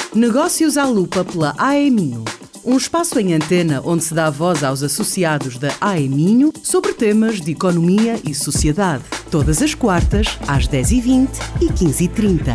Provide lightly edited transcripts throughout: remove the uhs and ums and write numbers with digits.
Negócios à Lupa pela AEMinho. Um espaço em antena onde se dá voz aos associados da AEMinho sobre temas de economia e sociedade. Todas as quartas, às 10h20 e 15h30.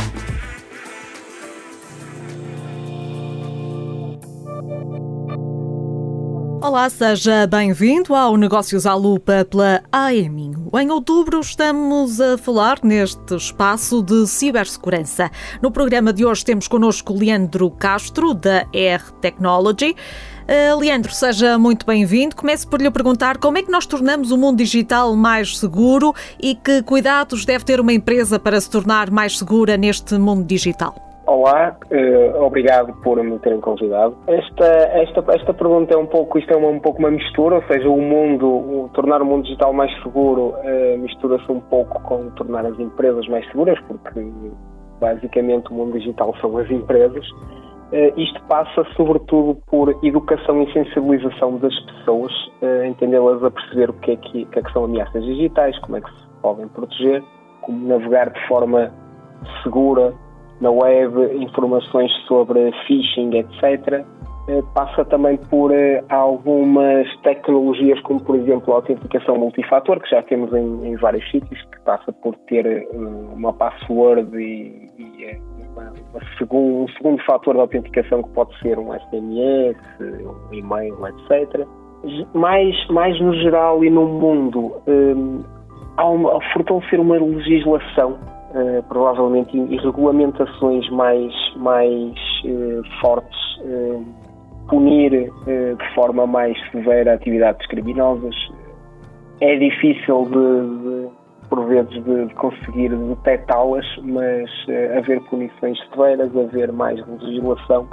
Olá, seja bem-vindo ao Negócios à Lupa pela AEMinho. Em outubro estamos a falar neste espaço de cibersegurança. No programa de hoje temos connosco Leandro Castro, da R Technology. Leandro, seja muito bem-vindo. Começo por lhe perguntar como é que nós tornamos o mundo digital mais seguro e que cuidados deve ter uma empresa para se tornar mais segura neste mundo digital? Olá, obrigado por me terem convidado. Esta pergunta é um pouco uma mistura, ou seja, tornar o mundo digital mais seguro mistura-se um pouco com tornar as empresas mais seguras, porque basicamente o mundo digital são as empresas. Isto passa sobretudo por educação e sensibilização das pessoas, entendê-las a perceber o que é que são ameaças digitais, como é que se podem proteger, como navegar de forma segura na web, informações sobre phishing, etc. Passa também por algumas tecnologias, como por exemplo a autenticação multifator, que já temos em vários sítios, que passa por ter uma password e um segundo fator de autenticação, que pode ser um SMS, um e-mail, etc. Mais no geral e no mundo, ao fortalecer uma legislação, provavelmente, e regulamentações mais fortes, punir de forma mais severa atividades criminosas. É difícil por vezes de conseguir detectá-las, mas haver punições severas, haver mais legislação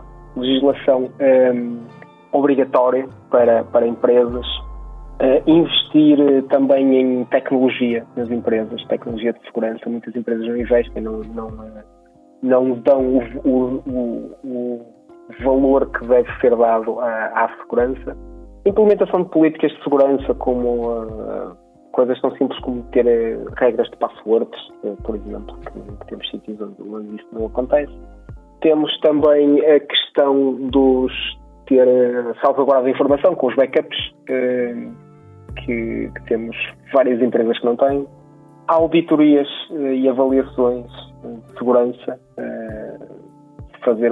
obrigatória para empresas. Investir também em tecnologia nas empresas, tecnologia de segurança. Muitas empresas não investem, não dão o valor que deve ser dado à segurança. Implementação de políticas de segurança, como coisas tão simples como ter regras de passwords, por exemplo, que temos sítios onde isso não acontece. Temos também a questão ter salvaguarda de informação com os backups, que temos várias empresas que não têm. Auditorias e avaliações de segurança, fazer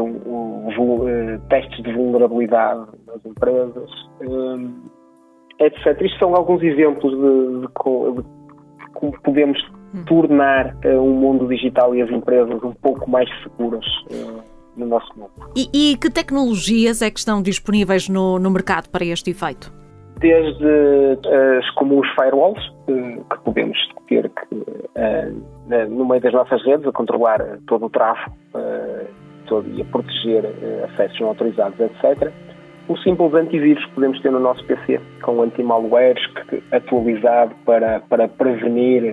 testes de vulnerabilidade nas empresas, etc. Isto são alguns exemplos de como podemos tornar o mundo digital e as empresas um pouco mais seguras no nosso mundo. E que tecnologias é que estão disponíveis no mercado para este efeito? Desde as comuns firewalls, que podemos ter no meio das nossas redes, a controlar todo o tráfego e a proteger acessos não autorizados, etc. O simples antivírus que podemos ter no nosso PC, com anti-malwares atualizado para prevenir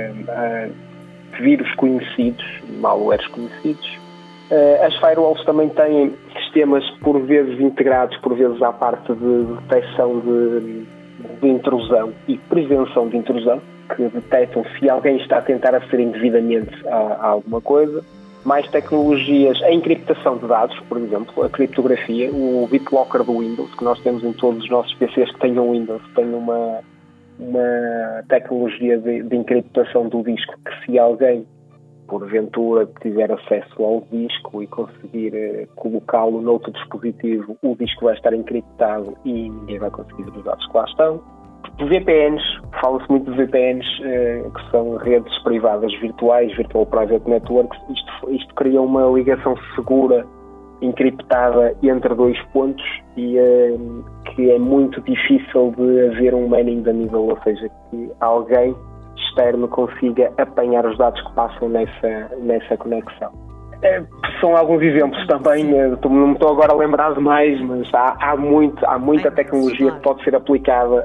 vírus conhecidos, malwares conhecidos. As firewalls também têm sistemas por vezes integrados, por vezes à parte de detecção de intrusão e prevenção de intrusão, que detectam se alguém está a tentar aceder indevidamente a alguma coisa. Mais tecnologias, a encriptação de dados, por exemplo, a criptografia, o BitLocker do Windows, que nós temos em todos os nossos PCs que tenham Windows, tem uma tecnologia de encriptação do disco, que se alguém porventura tiver acesso ao disco e conseguir colocá-lo noutro dispositivo, o disco vai estar encriptado e ninguém vai conseguir os dados que lá estão. VPNs, fala-se muito de VPNs, que são redes privadas virtuais, Virtual Private Networks. Isto cria uma ligação segura, encriptada entre dois pontos, e que é muito difícil de haver um manning da nível, ou seja, que alguém externo consiga apanhar os dados que passam nessa conexão. São alguns exemplos também, não me estou agora a lembrar de mais, mas há muita tecnologia que pode ser aplicada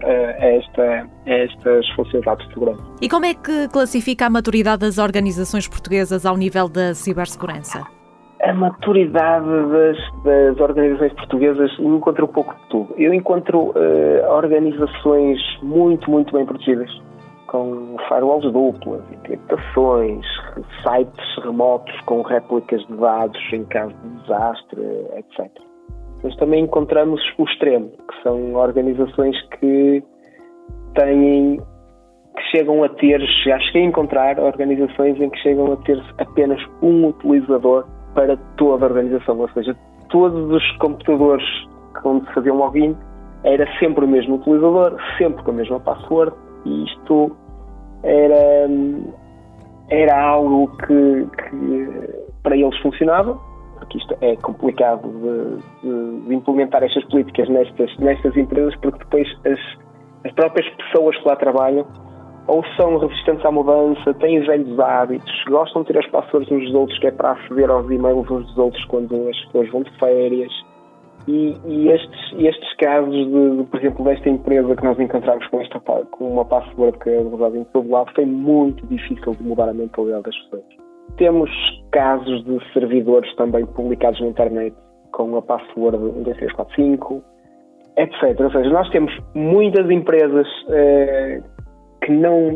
a estas funcionalidades de segurança. E como é que classifica a maturidade das organizações portuguesas ao nível da cibersegurança? A maturidade das organizações portuguesas encontra um pouco de tudo. Eu encontro organizações muito, muito bem protegidas, com firewalls duplas, encriptações, sites remotos com réplicas de dados em caso de desastre, etc. Mas também encontramos o extremo, que são organizações que chegam a ter, já cheguei a encontrar organizações em que chegam a ter apenas um utilizador para toda a organização, ou seja, todos os computadores onde se fazia um login era sempre o mesmo utilizador, sempre com a mesma password, e isto era algo que para eles funcionava, porque isto é complicado de implementar estas políticas nestas empresas, porque depois as próprias pessoas que lá trabalham ou são resistentes à mudança, têm velhos hábitos, gostam de ter as passwords uns dos outros, que é para aceder aos e-mails uns dos outros quando as pessoas vão de férias. E estes casos, por exemplo, desta empresa que nós encontramos com uma password que é usada em todo lado, foi muito difícil de mudar a mentalidade das pessoas. Temos casos de servidores também publicados na internet com a password 12345, etc. Ou seja, nós temos muitas empresas que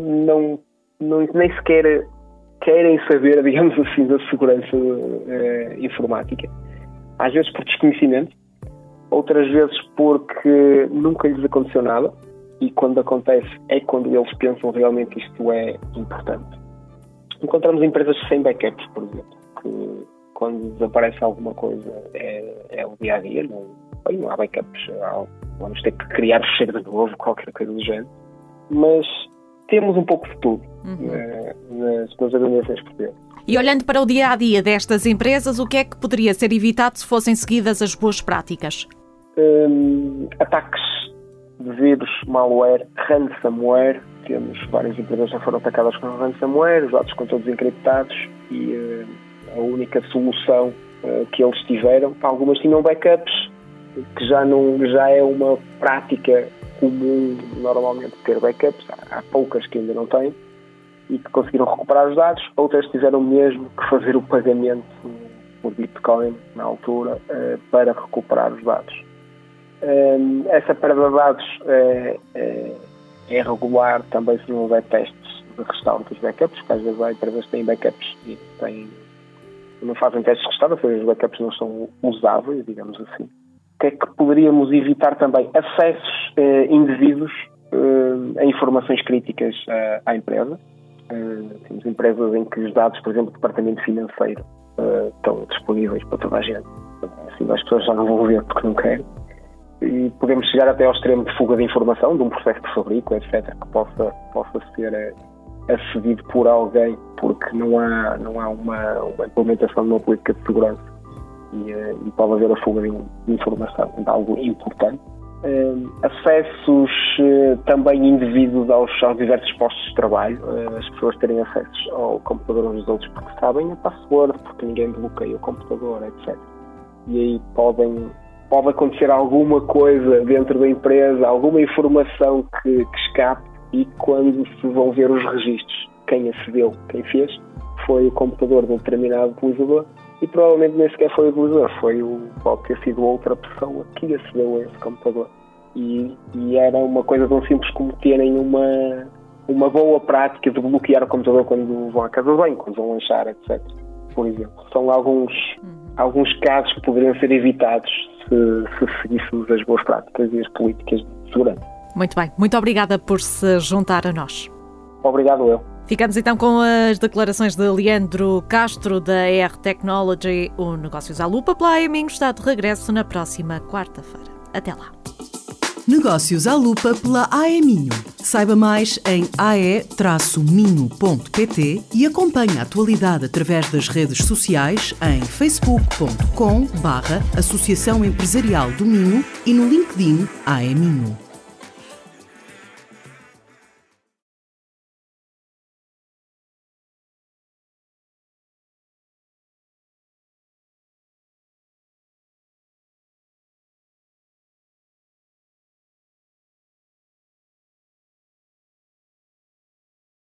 nem sequer querem saber, digamos assim, da segurança informática. Às vezes por desconhecimento, outras vezes porque nunca lhes aconteceu nada, e quando acontece é quando eles pensam realmente que isto é importante. Encontramos empresas sem backups, por exemplo, que quando desaparece alguma coisa é o dia a dia, não há backups, vamos ter que criar o cheiro de novo, qualquer coisa do género. Mas temos um pouco de tudo nas organizações portuguesas. E olhando para o dia-a-dia destas empresas, o que é que poderia ser evitado se fossem seguidas as boas práticas? Ataques de vírus, malware, ransomware. Temos várias empresas que já foram atacadas com ransomware, os dados estão todos encriptados, e a única solução que eles tiveram, algumas tinham backups, que já é uma prática comum normalmente ter backups, há poucas que ainda não têm e que conseguiram recuperar os dados, outras tiveram mesmo que fazer o pagamento por Bitcoin na altura para recuperar os dados. Essa perda de dados é regular também se não houver testes de restauro dos backups, porque às vezes há empresas que têm backups e não fazem testes de restauro, ou seja, os backups não são usáveis, digamos assim. O que é que poderíamos evitar também? Acessos indevidos a informações críticas à empresa. Temos empresas em que os dados, por exemplo, do departamento financeiro estão disponíveis para toda a gente. Assim, as pessoas já não vão ver porque não querem. E podemos chegar até ao extremo de fuga de informação, de um processo de fabrico, etc., que possa ser acedido por alguém porque não há uma implementação de uma política de segurança. E pode haver a fuga de informação, de algo importante. Acessos também indevidos aos diversos postos de trabalho, as pessoas terem acessos ao computador uns dos outros porque sabem a password, porque ninguém bloqueia o computador, etc. E aí pode acontecer alguma coisa dentro da empresa, alguma informação que escape, e quando se vão ver os registros, quem acedeu, quem fez, foi o computador de um determinado utilizador, e provavelmente nem sequer foi o utilizador, pode ter sido outra pessoa que acedeu a esse computador. E era uma coisa tão simples como terem uma boa prática de bloquear o computador quando vão à casa de banho, quando vão lanchar, etc. Por exemplo, são alguns casos que poderiam ser evitados se seguíssemos as boas práticas e as políticas de segurança. Muito bem, muito obrigada por se juntar a nós. Obrigado eu. Ficamos então com as declarações de Leandro Castro, da ER Technology. O Negócios à Lupa pela AEMinho está de regresso na próxima quarta-feira. Até lá. Negócios à Lupa pela AEMinho. Saiba mais em ae-minho.pt e acompanhe a atualidade através das redes sociais em facebook.com/Associação Empresarial do Minho e no LinkedIn AEMinho.